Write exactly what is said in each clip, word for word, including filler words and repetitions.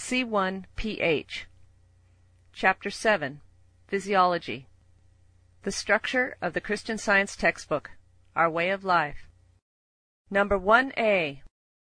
C one P H. Chapter seven. Physiology. The structure of the Christian Science textbook. Our way of life. Number one A.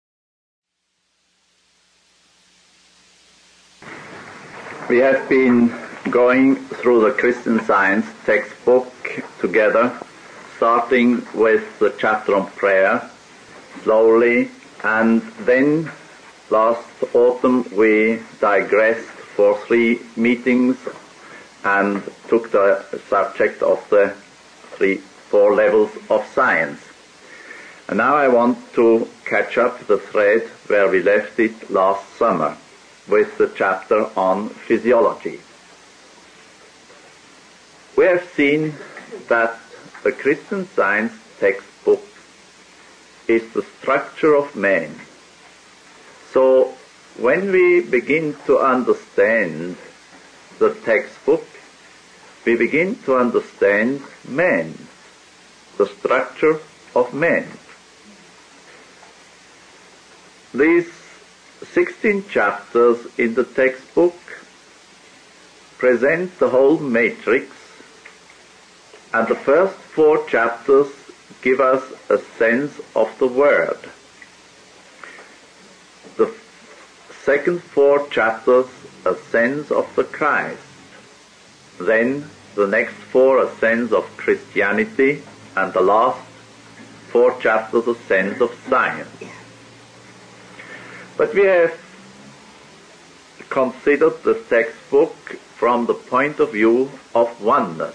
We have been going through the Christian Science textbook together, starting with the chapter on prayer, slowly, and then last autumn we digressed for three meetings and took the subject of the three, four levels of science. And now I want to catch up the thread where we left it last summer with the chapter on physiology. We have seen that the Christian Science textbook is the structure of man. So when we begin to understand the textbook, we begin to understand man, the structure of man. These sixteen chapters in the textbook present the whole matrix, and the first four chapters give us a sense of the Word. The second four chapters a sense of the Christ. Then the next four a sense of Christianity, and the last four chapters a sense of science. But we have considered the textbook from the point of view of oneness.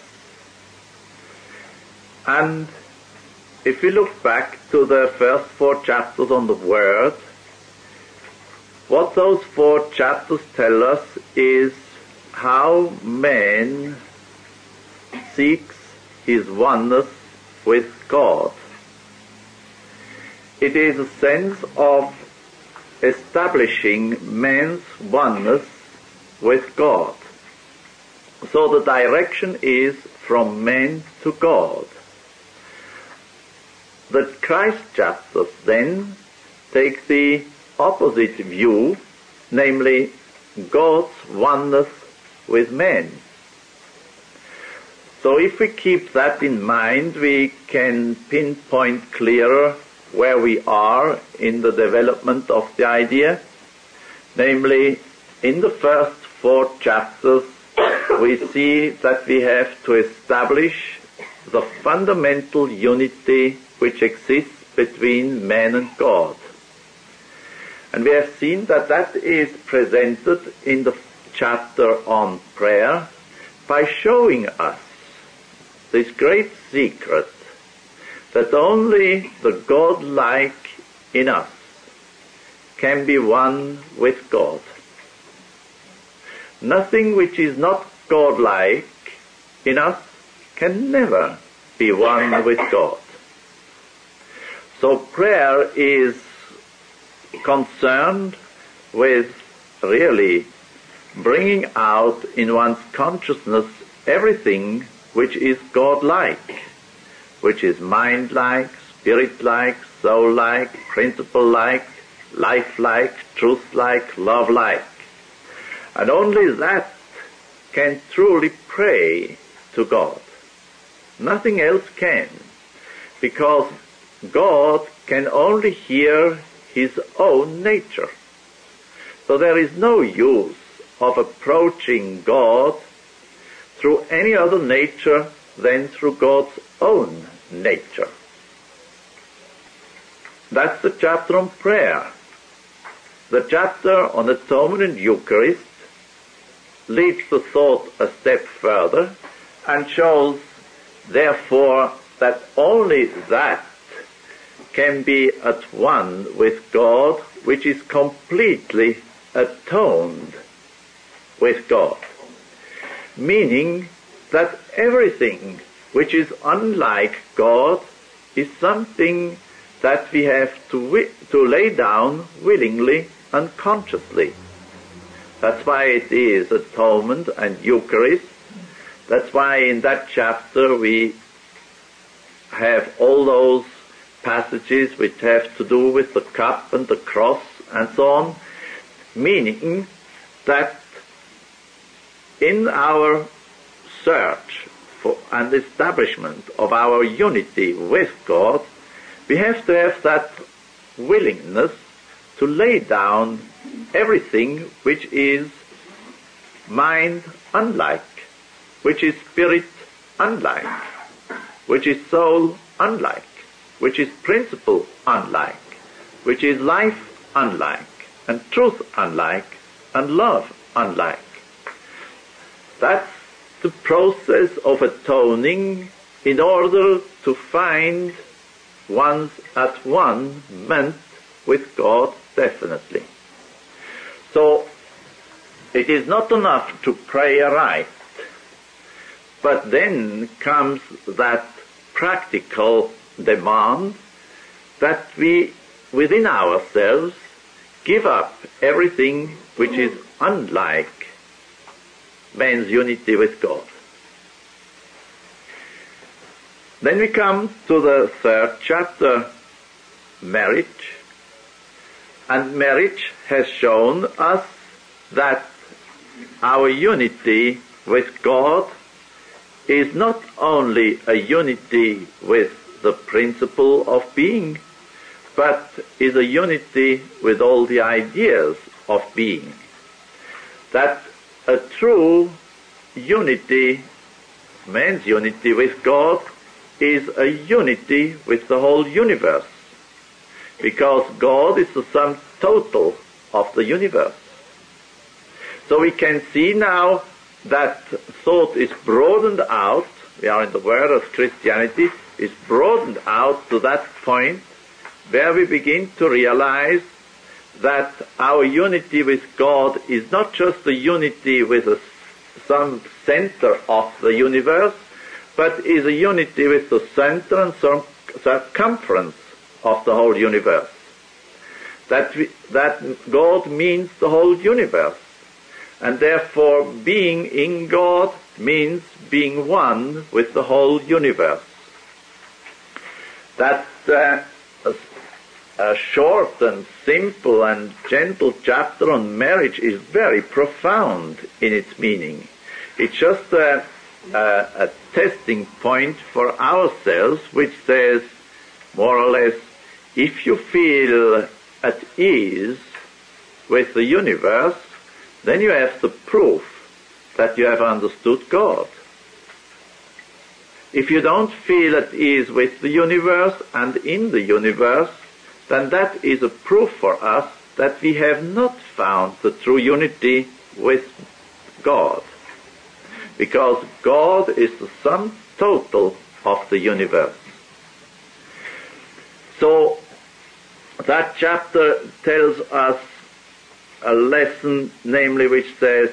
And if we look back to the first four chapters on the Word, what those four chapters tell us is how man seeks his oneness with God. It is a sense of establishing man's oneness with God. So the direction is from man to God. The Christ chapters then take the opposite view, namely God's oneness with man. So if we keep that in mind, we can pinpoint clearer where we are in the development of the idea. Namely, in the first four chapters, we see that we have to establish the fundamental unity which exists between man and God. And we have seen that that is presented in the chapter on prayer by showing us this great secret that only the God-like in us can be one with God. Nothing which is not God-like in us can never be one with God. So prayer is concerned with really bringing out in one's consciousness everything which is God-like, which is mind-like, spirit-like, soul-like, principle-like, life-like, truth-like, love-like. And only that can truly pray to God. Nothing else can, because God can only hear his own nature. So there is no use of approaching God through any other nature than through God's own nature. That's the chapter on prayer. The chapter on atonement and Eucharist leads the thought a step further and shows, therefore, that only that can be at one with God, which is completely atoned with God. Meaning that everything which is unlike God is something that we have to, wi- to lay down willingly and consciously. That's why it is atonement and Eucharist. That's why in that chapter we have all those passages which have to do with the cup and the cross and so on, meaning that in our search for and establishment of our unity with God, we have to have that willingness to lay down everything which is mind unlike, which is spirit unlike, which is soul unlike, which is principle unlike, which is life unlike, and truth unlike, and love unlike. That's the process of atoning in order to find one's at one meant with God definitely. So it is not enough to pray aright, but then comes that practical demand that we within ourselves give up everything which is unlike man's unity with God. Then we come to the third chapter, marriage. And marriage has shown us that our unity with God is not only a unity with the principle of being, but is a unity with all the ideas of being. That a true unity, man's unity with God, is a unity with the whole universe, because God is the sum total of the universe. So we can see now that thought is broadened out, we are in the world of Christianity, is broadened out to that point where we begin to realize that our unity with God is not just a unity with a, some center of the universe, but is a unity with the center and some circumference of the whole universe. That, we, that God means the whole universe, and therefore being in God means being one with the whole universe. That uh, a, a short and simple and gentle chapter on marriage is very profound in its meaning. It's just a, a, a testing point for ourselves, which says, more or less, if you feel at ease with the universe, then you have the proof that you have understood God. If you don't feel at ease with the universe and in the universe, then that is a proof for us that we have not found the true unity with God. Because God is the sum total of the universe. So that chapter tells us a lesson, namely, which says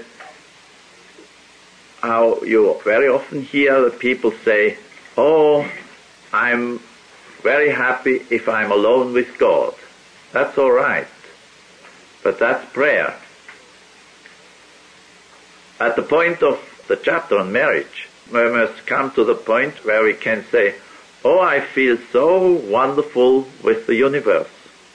how you very often hear the people say, oh, I'm very happy if I'm alone with God. That's all right, but that's prayer. At the point of the chapter on marriage, we must come to the point where we can say, oh, I feel so wonderful with the universe.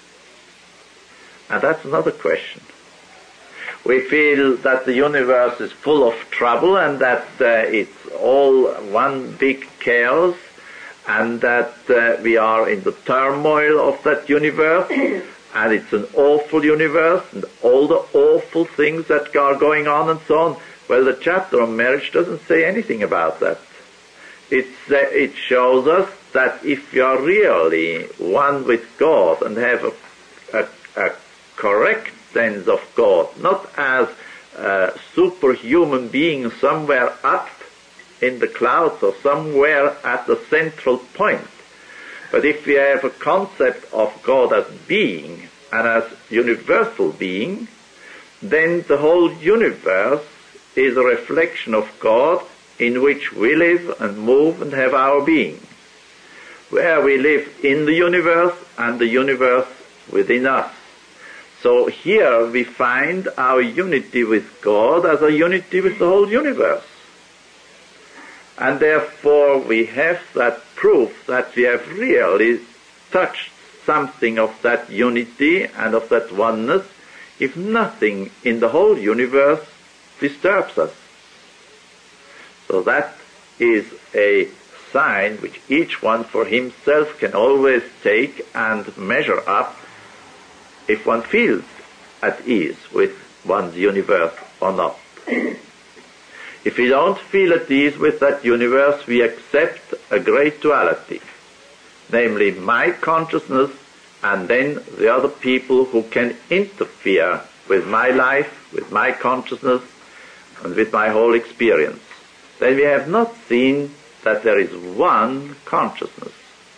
And that's another question. We feel that the universe is full of trouble and that uh, it's all one big chaos, and that uh, we are in the turmoil of that universe, and it's an awful universe, and all the awful things that are going on and so on. Well, the chapter on marriage doesn't say anything about that. It's, uh, it shows us that if you are really one with God and have a, a, a correct sense of God, not as a superhuman being somewhere up in the clouds or somewhere at the central point, but if we have a concept of God as being and as universal being, then the whole universe is a reflection of God in which we live and move and have our being, where we live in the universe and the universe within us. So here we find our unity with God as a unity with the whole universe. And therefore we have that proof that we have really touched something of that unity and of that oneness if nothing in the whole universe disturbs us. So that is a sign which each one for himself can always take and measure up if one feels at ease with one's universe or not. If we don't feel at ease with that universe, we accept a great duality, namely my consciousness and then the other people who can interfere with my life, with my consciousness, and with my whole experience. Then we have not seen that there is one consciousness.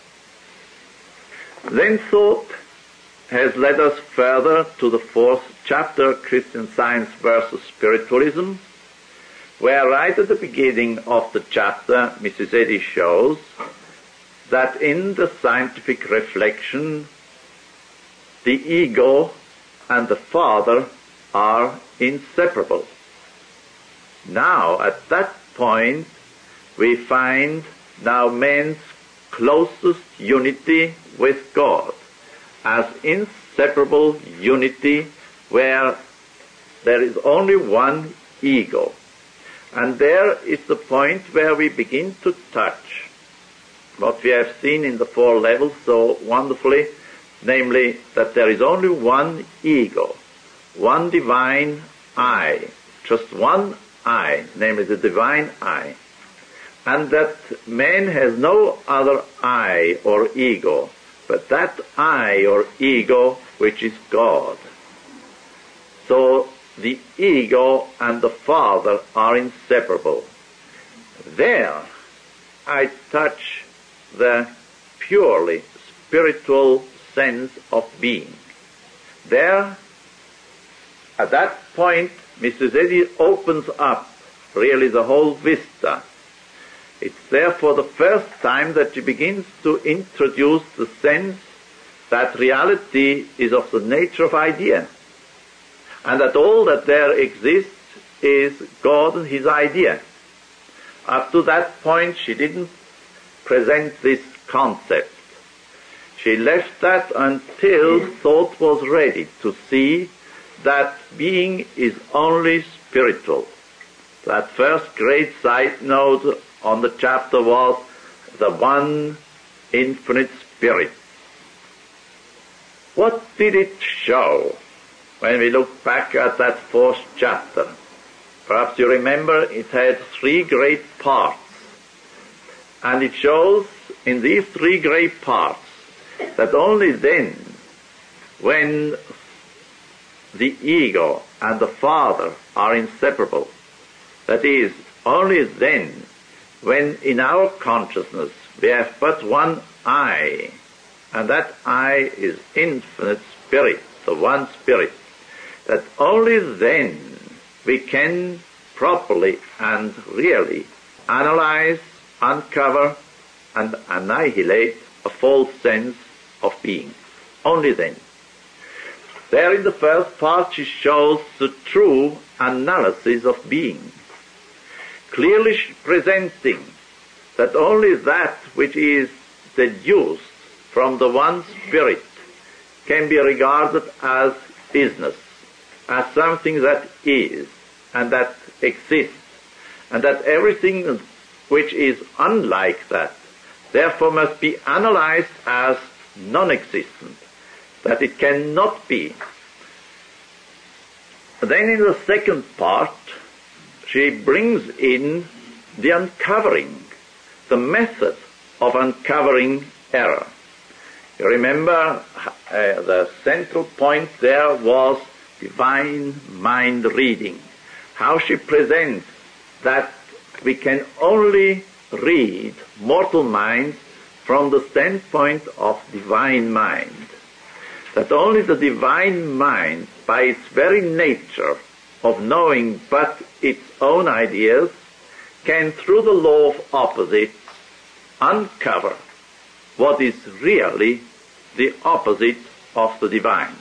Then thought has led us further to the fourth chapter, Christian Science versus Spiritualism, where right at the beginning of the chapter, Missus Eddy shows that in the scientific reflection, the ego and the Father are inseparable. Now, at that point, we find now man's closest unity with God as inseparable unity where there is only one ego. And there is the point where we begin to touch what we have seen in the four levels so wonderfully, namely that there is only one ego, one divine I, just one I, namely the divine I, and that man has no other I or ego, but that I or ego which is God. So the ego and the Father are inseparable. There I touch the purely spiritual sense of being. There, at that point, Missus Eddy opens up really the whole vista. It's there for the first time that she begins to introduce the sense that reality is of the nature of idea, and that all that there exists is God and his idea. Up to that point, she didn't present this concept. She left that until thought was ready to see that being is only spiritual. That first great side note on the chapter was the one infinite spirit. What did it show when we look back at that fourth chapter? Perhaps you remember it had three great parts. And it shows in these three great parts that only then, when the ego and the Father are inseparable, that is, only then, when in our consciousness we have but one I, and that I is infinite spirit, the one spirit, that only then we can properly and really analyze, uncover, and annihilate a false sense of being. Only then. There in the first part she shows the true analysis of being, clearly presenting that only that which is deduced from the one spirit can be regarded as business, as something that is and that exists, and that everything which is unlike that therefore must be analyzed as non-existent, that it cannot be. Then in the second part, she brings in the uncovering, the method of uncovering error. You remember uh, the central point there was divine mind reading, how she presents that we can only read mortal minds from the standpoint of divine mind, that only the divine mind, by its very nature of knowing but its own ideas, can, through the law of opposites, uncover what is really the opposite of the divine.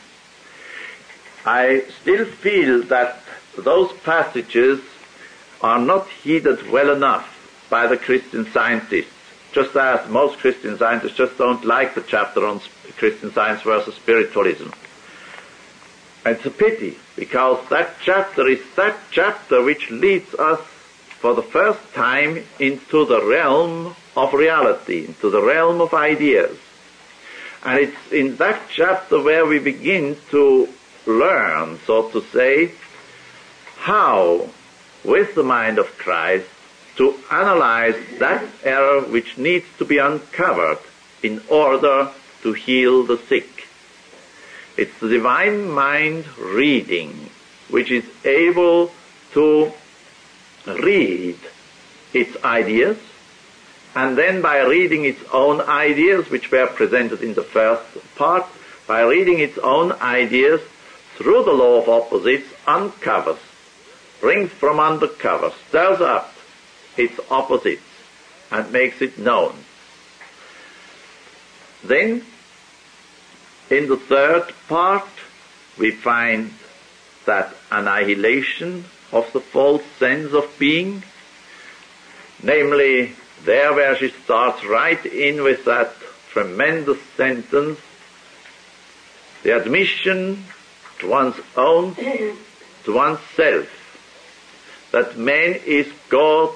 I still feel that those passages are not heeded well enough by the Christian scientists, just as most Christian scientists just don't like the chapter on Christian Science versus Spiritualism. It's a pity, because that chapter is that chapter which leads us for the first time into the realm of reality, into the realm of ideas. And it's in that chapter where we begin to learn, so to say, how, with the mind of Christ, to analyze that error which needs to be uncovered in order to heal the sick. It's the divine mind reading, which is able to read its ideas, and then by reading its own ideas, which were presented in the first part, by reading its own ideas through the law of opposites, uncovers, brings from under cover, stirs up its opposites, and makes it known. Then, in the third part, we find that annihilation of the false sense of being, namely there where she starts right in with that tremendous sentence, the admission to one's own, to one's self, that man is God's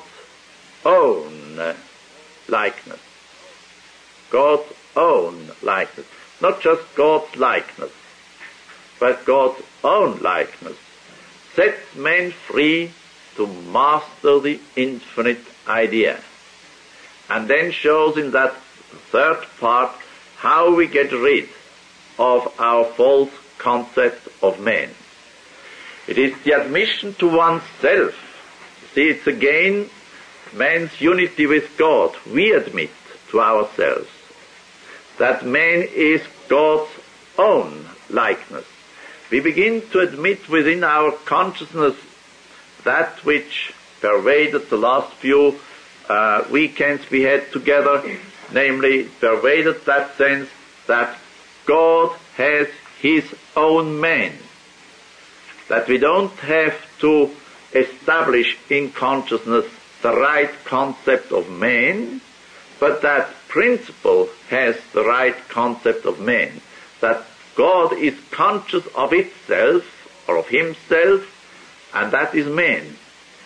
own likeness. God's own likeness. Not just God's likeness, but God's own likeness sets man free to master the infinite idea. And then shows in that third part how we get rid of our false concept of man. It is the admission to oneself. See, it's again man's unity with God. We admit to ourselves that man is God's own likeness. We begin to admit within our consciousness that which pervaded the last few uh, weekends we had together, namely pervaded that sense that God has his own man, that we don't have to establish in consciousness the right concept of man, but that principle has the right concept of man, that God is conscious of itself or of himself, and that is man.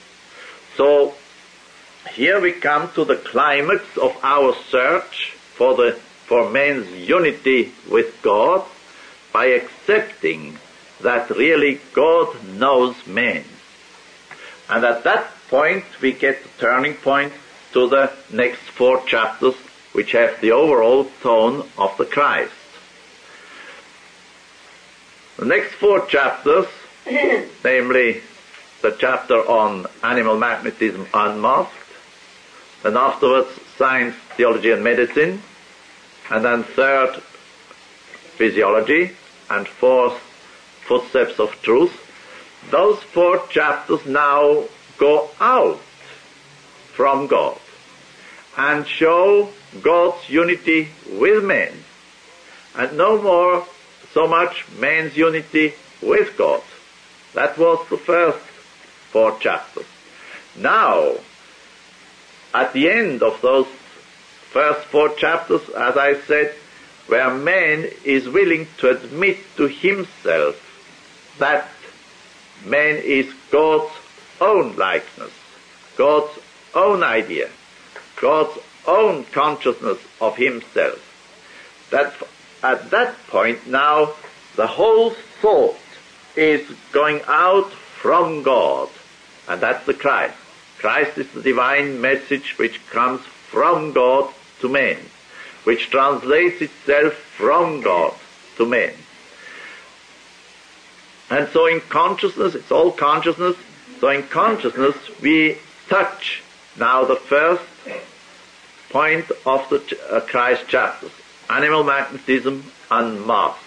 So here we come to the climax of our search for the for man's unity with God by accepting that really God knows man. And at that point we get the turning point to the next four chapters, which have the overall tone of the Christ. The next four chapters, namely the chapter on animal magnetism unmasked, then afterwards science, theology and medicine, and then third physiology, and fourth footsteps of truth. Those four chapters now go out from God and show God's unity with man, and no more so much man's unity with God. That was the first four chapters. Now, at the end of those first four chapters, as I said, where man is willing to admit to himself that man is God's own likeness, God's own idea, God's own consciousness of himself, that at that point now the whole thought is going out from God, and that's the Christ. Christ is the divine message which comes from God to man, which translates itself from God to man. And so in consciousness, it's all consciousness, so in consciousness we touch now the first point of the uh, Christ chapters, animal magnetism unmasked.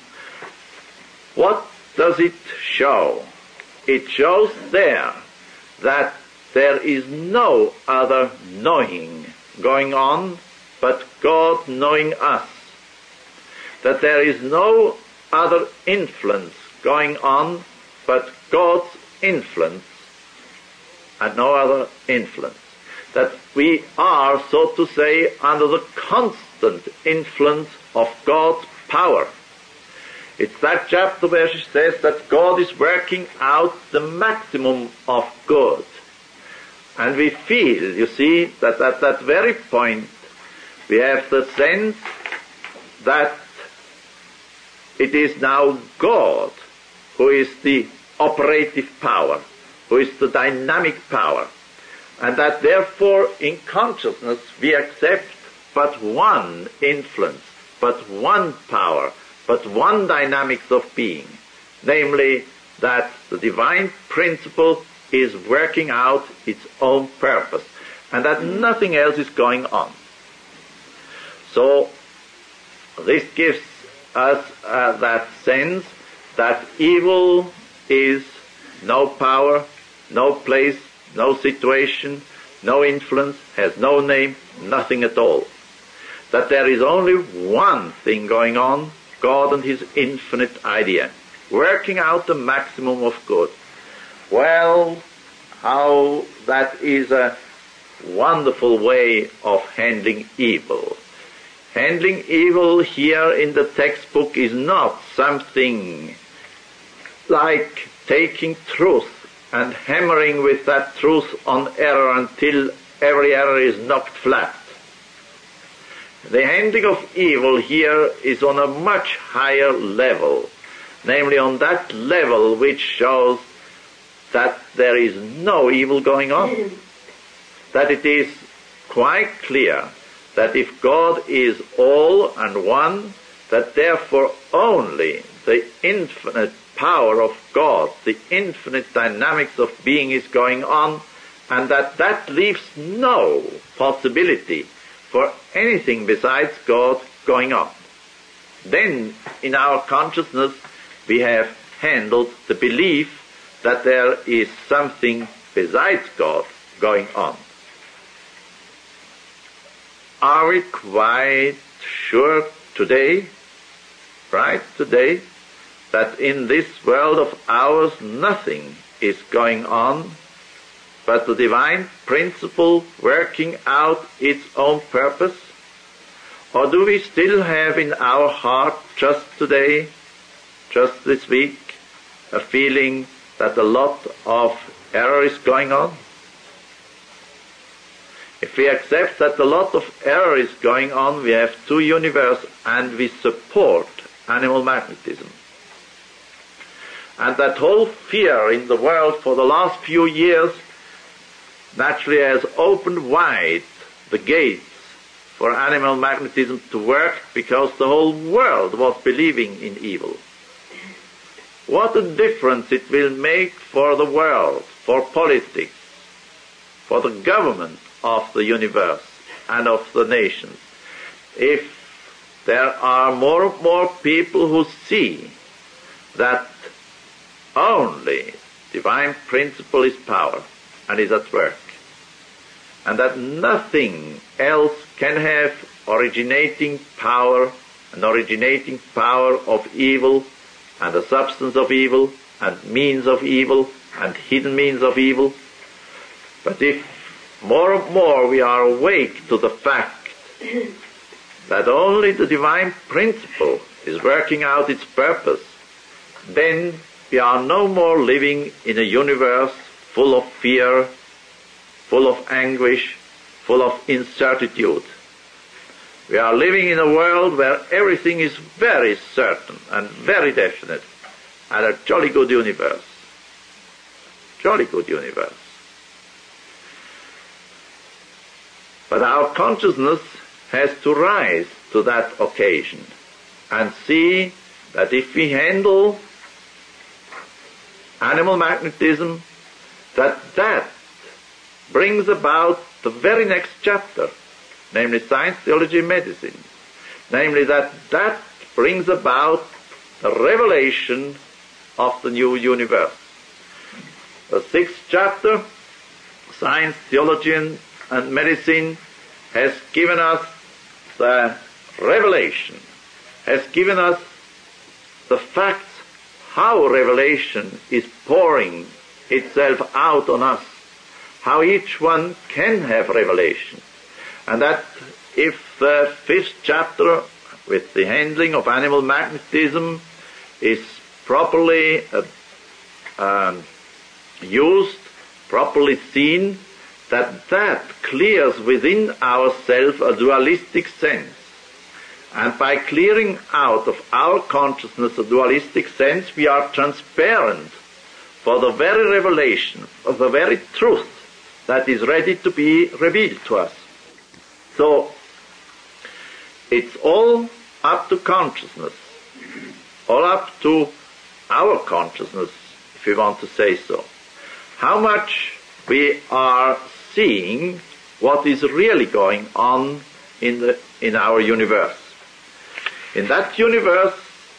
What does it show? It shows there that there is no other knowing going on but God knowing us, that there is no other influence going on but God's influence and no other influence, that we are, so to say, under the constant influence of God's power. It's that chapter where she says that God is working out the maximum of good. And we feel, you see, that at that very point we have the sense that it is now God who is the operative power, who is the dynamic power, and that therefore in consciousness we accept but one influence, but one power, but one dynamics of being, namely that the divine principle is working out its own purpose, and that nothing else is going on. So this gives us uh, that sense that evil is no power, no place, no situation, no influence, has no name, nothing at all. That there is only one thing going on, God and his infinite idea, working out the maximum of good. Well, how that is a wonderful way of handling evil. Handling evil here in the textbook is not something like taking truth and hammering with that truth on error until every error is knocked flat. The handling of evil here is on a much higher level, namely on that level which shows that there is no evil going on, that it is quite clear that if God is all and one, that therefore only the infinite power of God, the infinite dynamics of being is going on, and that that leaves no possibility for anything besides God going on. Then in our consciousness we have handled the belief that there is something besides God going on. Are we quite sure today, right today, that in this world of ours nothing is going on but the divine principle working out its own purpose? Or do we still have in our heart just today, just this week, a feeling that a lot of error is going on? If we accept that a lot of error is going on, we have two universes and we support animal magnetism. And that whole fear in the world for the last few years naturally has opened wide the gates for animal magnetism to work, because the whole world was believing in evil. What a difference it will make for the world, for politics, for the government of the universe and of the nations, if there are more and more people who see that only divine principle is power and is at work, and that nothing else can have originating power, an originating power of evil, and the substance of evil, and means of evil, and hidden means of evil. But if more and more we are awake to the fact that only the divine principle is working out its purpose, then we are no more living in a universe full of fear, full of anguish, full of incertitude. We are living in a world where everything is very certain and very definite, and a jolly good universe. Jolly good universe. But our consciousness has to rise to that occasion and see that if we handle animal magnetism, that that brings about the very next chapter, namely science, theology, medicine. Namely that that brings about the revelation of the new universe. The sixth chapter, science, theology, and, and medicine, has given us the revelation, has given us the facts how revelation is pouring itself out on us, how each one can have revelation. And that if the fifth chapter, with the handling of animal magnetism, is properly uh, um, used, properly seen, that that clears within ourselves a dualistic sense. And by clearing out of our consciousness a dualistic sense, we are transparent for the very revelation of the very truth that is ready to be revealed to us. So, it's all up to consciousness, all up to our consciousness, if we want to say so. How much we are seeing what is really going on in the in our universe. In that universe,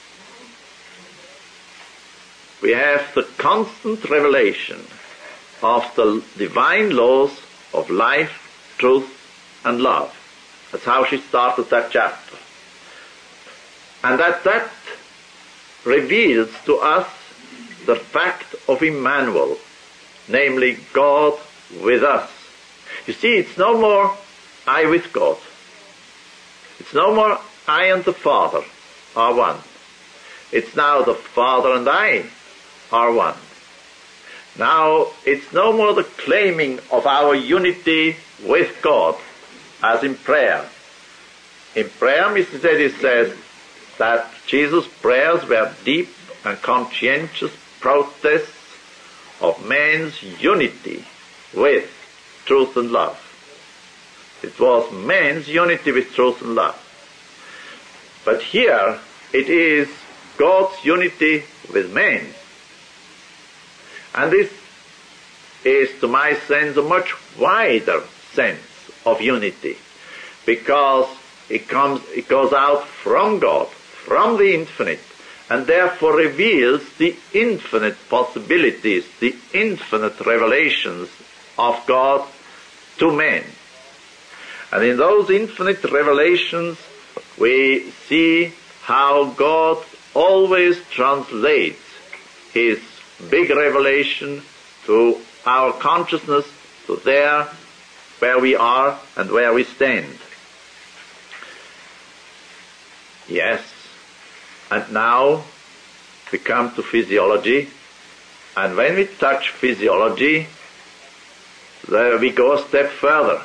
we have the constant revelation of the divine laws of life, truth, and love. That's how she started that chapter. And that that reveals to us the fact of Emmanuel, namely God with us. You see, it's no more I with God. It's no more I and the Father are one. It's now the Father and I are one. Now, it's no more the claiming of our unity with God, as in prayer. In prayer, Missus Eddy says that Jesus' prayers were deep and conscientious protests of man's unity with truth and love. It was man's unity with truth and love. But here, it is God's unity with man. And this is, to my sense, a much wider sense of unity, because it comes, it goes out from God, from the infinite, and therefore reveals the infinite possibilities, the infinite revelations of God to men. And in those infinite revelations, we see how God always translates His big revelation to our consciousness, to there where we are and where we stand. Yes, and now we come to physiology, and when we touch physiology, there we go a step further.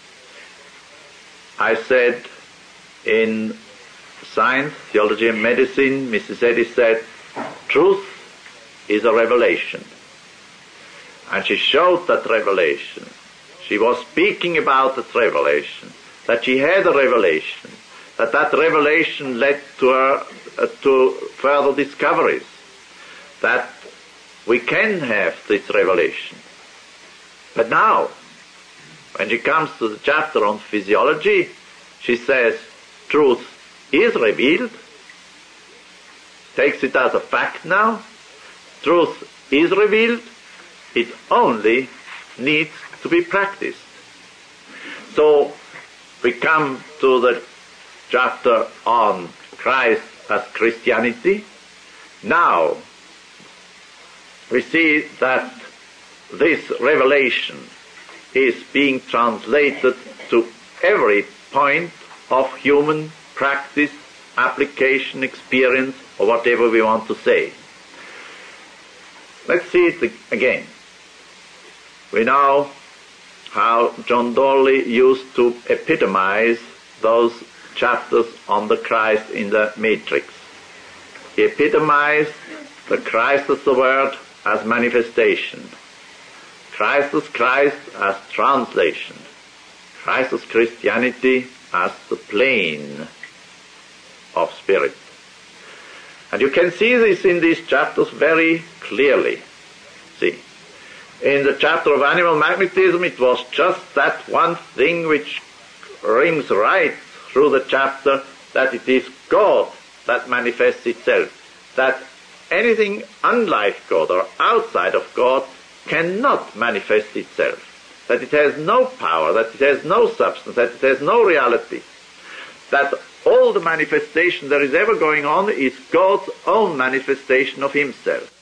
I said in science, theology and medicine, Missus Eddy said, truth is a revelation. And she showed that revelation. She was speaking about that revelation, that she had a revelation, that that revelation led to her uh, to further discoveries, that we can have this revelation. But now, when she comes to the chapter on physiology, she says, truth is revealed, takes it as a fact now, truth is revealed, it only needs to be practiced. So, we come to the chapter on Christ as Christianity. Now, we see that this revelation is being translated to every point of human practice, application, experience, or whatever we want to say. Let's see it again. We know how John Dolly used to epitomize those chapters on the Christ in the Matrix. He epitomized the Christ as the Word as manifestation, Christ as Christ as translation, Christ as Christianity as the plane of spirit. And you can see this in these chapters very clearly. See, in the chapter of animal magnetism, it was just that one thing which rings right through the chapter, that it is God that manifests itself, that anything unlike God or outside of God cannot manifest itself, that it has no power, that it has no substance, that it has no reality, that all the manifestation that is ever going on is God's own manifestation of Himself.